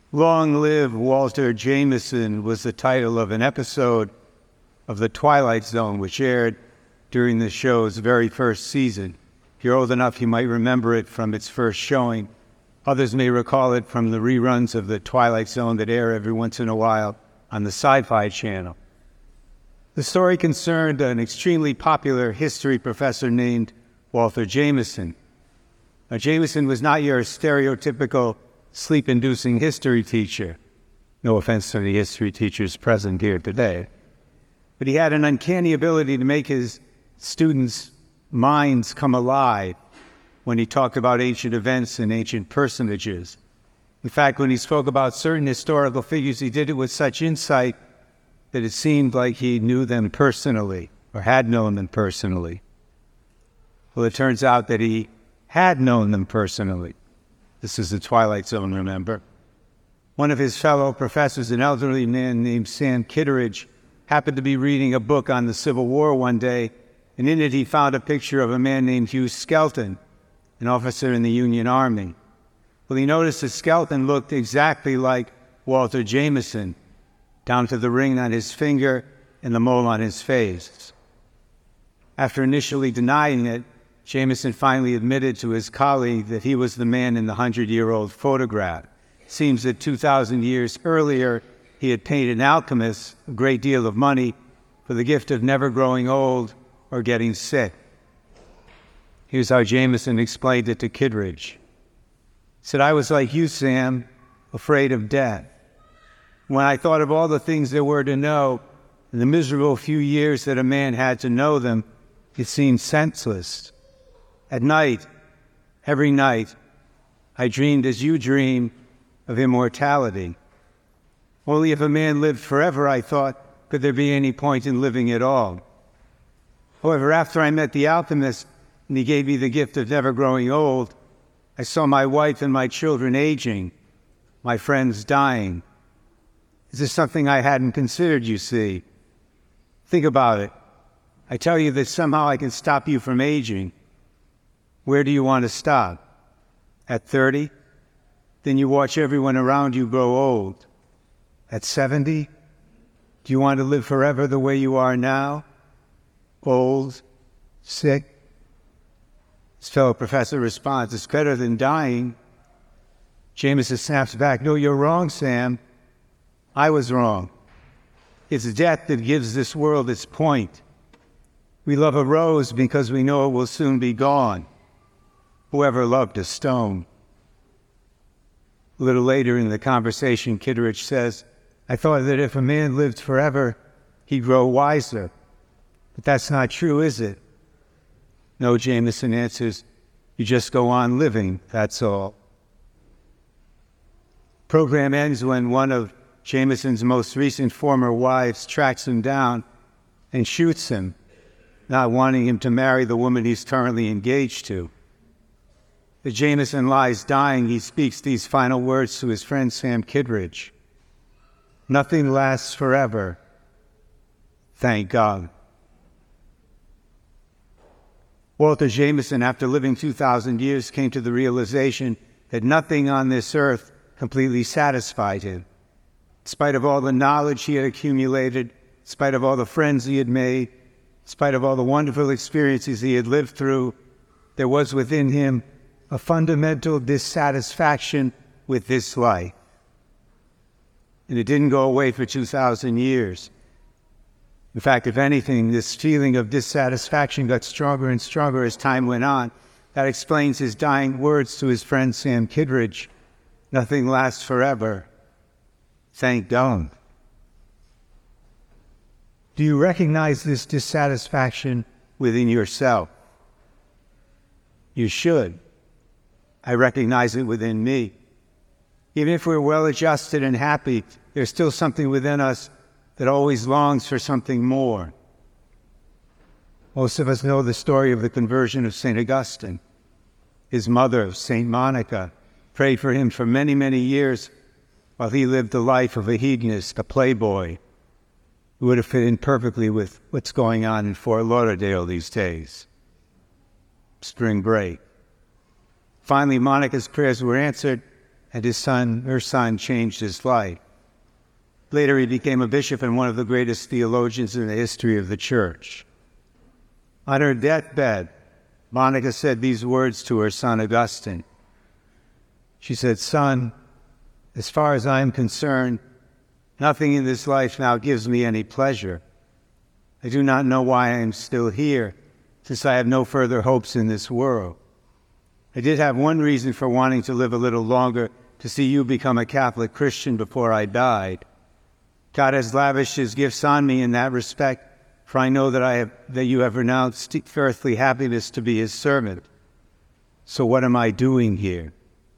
Long Live Walter Jameson was the title of an episode of The Twilight Zone, which aired during the show's very first season. If you're old enough, you might remember it from its first showing. Others may recall it from the reruns of The Twilight Zone that air every once in a while on the Sci-Fi Channel. The story concerned an extremely popular history professor named Walter Jameson. Now, Jameson was not your stereotypical sleep-inducing history teacher. No offense to the history teachers present here today. But he had an uncanny ability to make his students' minds come alive when he talked about ancient events and ancient personages. In fact, when he spoke about certain historical figures, he did it with such insight that it seemed like he knew them personally, or had known them personally. Well, it turns out that he had known them personally. This is the Twilight Zone, remember? One of his fellow professors, an elderly man named Sam Kitteridge, happened to be reading a book on the Civil War one day, and in it he found a picture of a man named Hugh Skelton, an officer in the Union Army. Well, he noticed that Skelton looked exactly like Walter Jameson, down to the ring on his finger and the mole on his face. After initially denying it, Jameson finally admitted to his colleague that he was the man in the 100-year-old photograph. It seems that 2,000 years earlier, he had paid an alchemist a great deal of money for the gift of never growing old or getting sick. Here's how Jameson explained it to Kitteridge. He said, "I was like you, Sam, afraid of death. When I thought of all the things there were to know, and the miserable few years that a man had to know them, it seemed senseless. At night, every night, I dreamed as you dream of immortality. Only if a man lived forever, I thought, could there be any point in living at all. However, after I met the alchemist and he gave me the gift of never growing old, I saw my wife and my children aging, my friends dying. This is something I hadn't considered, you see. Think about it. I tell you that somehow I can stop you from aging. Where do you want to stop? At 30? Then you watch everyone around you grow old. At 70? Do you want to live forever the way you are now? Old? Sick?" His fellow professor responds, "It's better than dying." Jameson snaps back, "No, you're wrong, Sam. I was wrong. It's death that gives this world its point. We love a rose because we know it will soon be gone. Whoever loved a stone?" A little later in the conversation, Kitteridge says, "I thought that if a man lived forever, he'd grow wiser. But that's not true, is it?" "No," Jameson answers, "you just go on living, that's all." Program ends when one of Jameson's most recent former wives tracks him down and shoots him, not wanting him to marry the woman he's currently engaged to. As Jameson lies dying, he speaks these final words to his friend Sam Kitteridge. "Nothing lasts forever. Thank God." Walter Jameson, after living 2,000 years, came to the realization that nothing on this earth completely satisfied him. In spite of all the knowledge he had accumulated, in spite of all the friends he had made, in spite of all the wonderful experiences he had lived through, there was within him a fundamental dissatisfaction with this life. And it didn't go away for 2,000 years. In fact, if anything, this feeling of dissatisfaction got stronger and stronger as time went on. That explains his dying words to his friend Sam Kitteridge. "Nothing lasts forever. Thank God." Do you recognize this dissatisfaction within yourself? You should. I recognize it within me. Even if we're well-adjusted and happy, there's still something within us that always longs for something more. Most of us know the story of the conversion of St. Augustine. His mother, St. Monica, prayed for him for many, many years while he lived the life of a hedonist, a playboy, who would have fit in perfectly with what's going on in Fort Lauderdale these days. Spring break. Finally, Monica's prayers were answered, and her son changed his life. Later, he became a bishop and one of the greatest theologians in the history of the church. On her deathbed, Monica said these words to her son, Augustine. She said, "Son, as far as I am concerned, nothing in this life now gives me any pleasure. I do not know why I am still here, since I have no further hopes in this world. I did have one reason for wanting to live a little longer, to see you become a Catholic Christian before I died. God has lavished his gifts on me in that respect, for I know that you have renounced earthly happiness to be his servant. So what am I doing here?"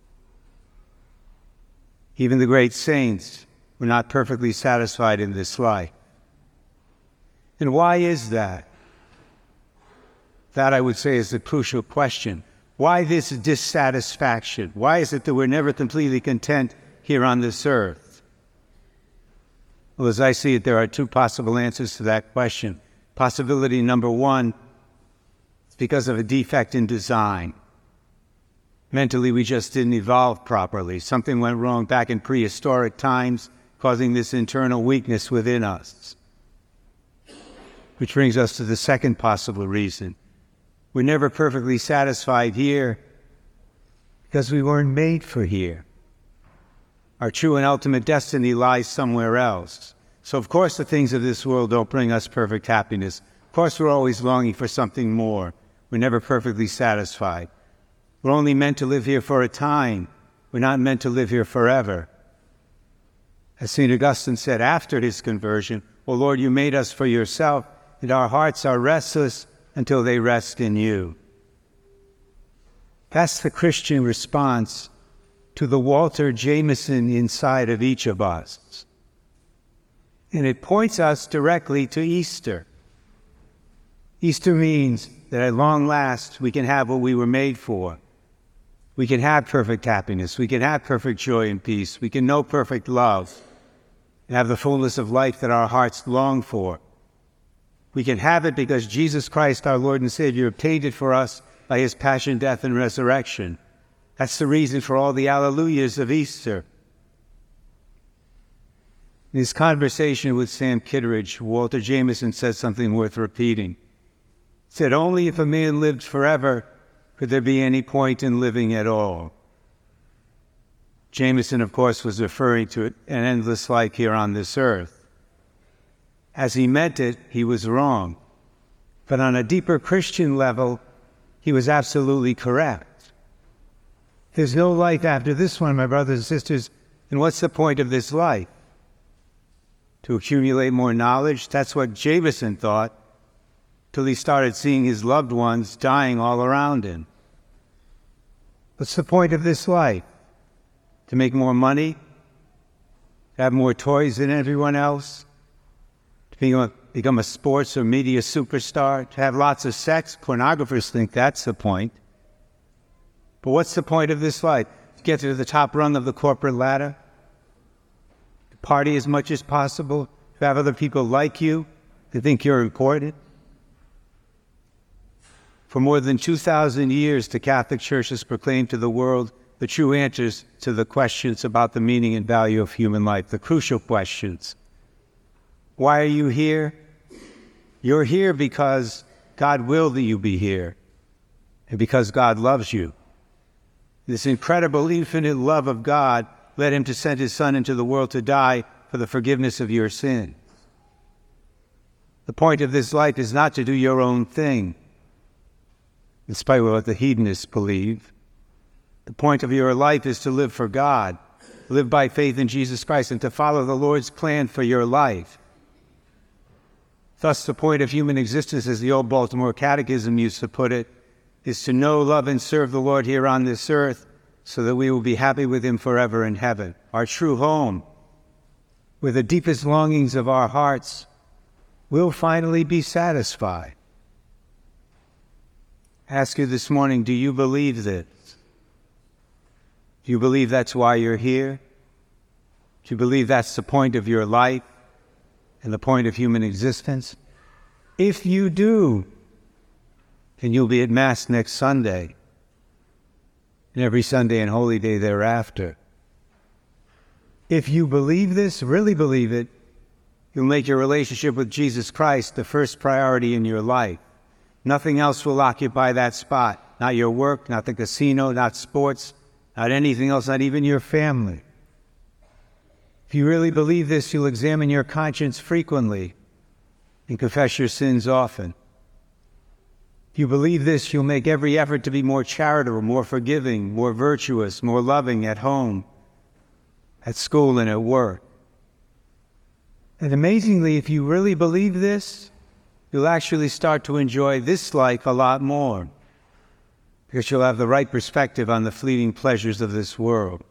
Even the great saints were not perfectly satisfied in this life. And why is that? That, I would say, is the crucial question. Why this dissatisfaction? Why is it that we're never completely content here on this earth? Well, as I see it, there are two possible answers to that question. Possibility number one is because of a defect in design. Mentally, we just didn't evolve properly. Something went wrong back in prehistoric times, causing this internal weakness within us. Which brings us to the second possible reason. We're never perfectly satisfied here because we weren't made for here. Our true and ultimate destiny lies somewhere else. So of course the things of this world don't bring us perfect happiness. Of course we're always longing for something more. We're never perfectly satisfied. We're only meant to live here for a time. We're not meant to live here forever. As St. Augustine said after his conversion, "O Lord, you made us for yourself, and our hearts are restless until they rest in you." That's the Christian response to the Walter Jameson inside of each of us. And it points us directly to Easter. Easter means that at long last we can have what we were made for. We can have perfect happiness. We can have perfect joy and peace. We can know perfect love and have the fullness of life that our hearts long for. We can have it because Jesus Christ, our Lord and Savior, obtained it for us by his passion, death, and resurrection. That's the reason for all the alleluias of Easter. In his conversation with Sam Kitteridge, Walter Jameson said something worth repeating. He said, "Only if a man lived forever could there be any point in living at all." Jameson, of course, was referring to an endless life here on this earth. As he meant it, he was wrong. But on a deeper Christian level, he was absolutely correct. There's no life after this one, my brothers and sisters, and what's the point of this life? To accumulate more knowledge? That's what Jameson thought, till he started seeing his loved ones dying all around him. What's the point of this life? To make more money? To have more toys than everyone else? To become a sports or media superstar? To have lots of sex? Pornographers think that's the point. But what's the point of this life? To get to the top rung of the corporate ladder? To party as much as possible? To have other people like you? To think you're important? For more than 2,000 years, the Catholic Church has proclaimed to the world the true answers to the questions about the meaning and value of human life, the crucial questions. Why are you here? You're here because God willed that you be here, and because God loves you. This incredible, infinite love of God led him to send his Son into the world to die for the forgiveness of your sins. The point of this life is not to do your own thing, in spite of what the hedonists believe. The point of your life is to live for God, live by faith in Jesus Christ, and to follow the Lord's plan for your life. Thus, the point of human existence, as the old Baltimore Catechism used to put it, is to know, love, and serve the Lord here on this earth so that we will be happy with him forever in heaven, our true home, where the deepest longings of our hearts will finally be satisfied. I ask you this morning, do you believe this? Do you believe that's why you're here? Do you believe that's the point of your life and the point of human existence? If you do, then you'll be at Mass next Sunday and every Sunday and Holy Day thereafter. If you believe this, really believe it, you'll make your relationship with Jesus Christ the first priority in your life. Nothing else will occupy that spot. Not your work, not the casino, not sports, not anything else, not even your family. If you really believe this, you'll examine your conscience frequently and confess your sins often. If you believe this, you'll make every effort to be more charitable, more forgiving, more virtuous, more loving at home, at school, and at work. And amazingly, if you really believe this, you'll actually start to enjoy this life a lot more, because you'll have the right perspective on the fleeting pleasures of this world.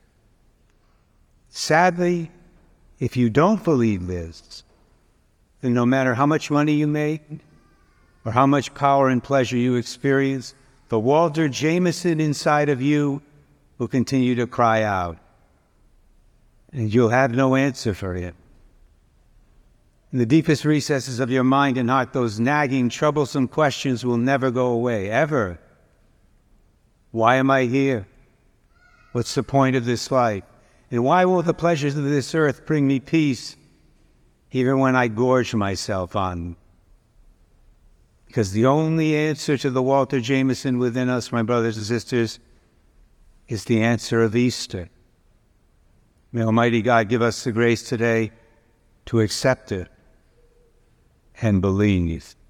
Sadly, if you don't believe this, then no matter how much money you make or how much power and pleasure you experience, the Walter Jameson inside of you will continue to cry out, and you'll have no answer for it. In the deepest recesses of your mind and heart, those nagging, troublesome questions will never go away, ever. Why am I here? What's the point of this life? And why will the pleasures of this earth bring me peace, even when I gorge myself on them? Because the only answer to the Walter Jameson within us, my brothers and sisters, is the answer of Easter. May Almighty God give us the grace today to accept it and believe.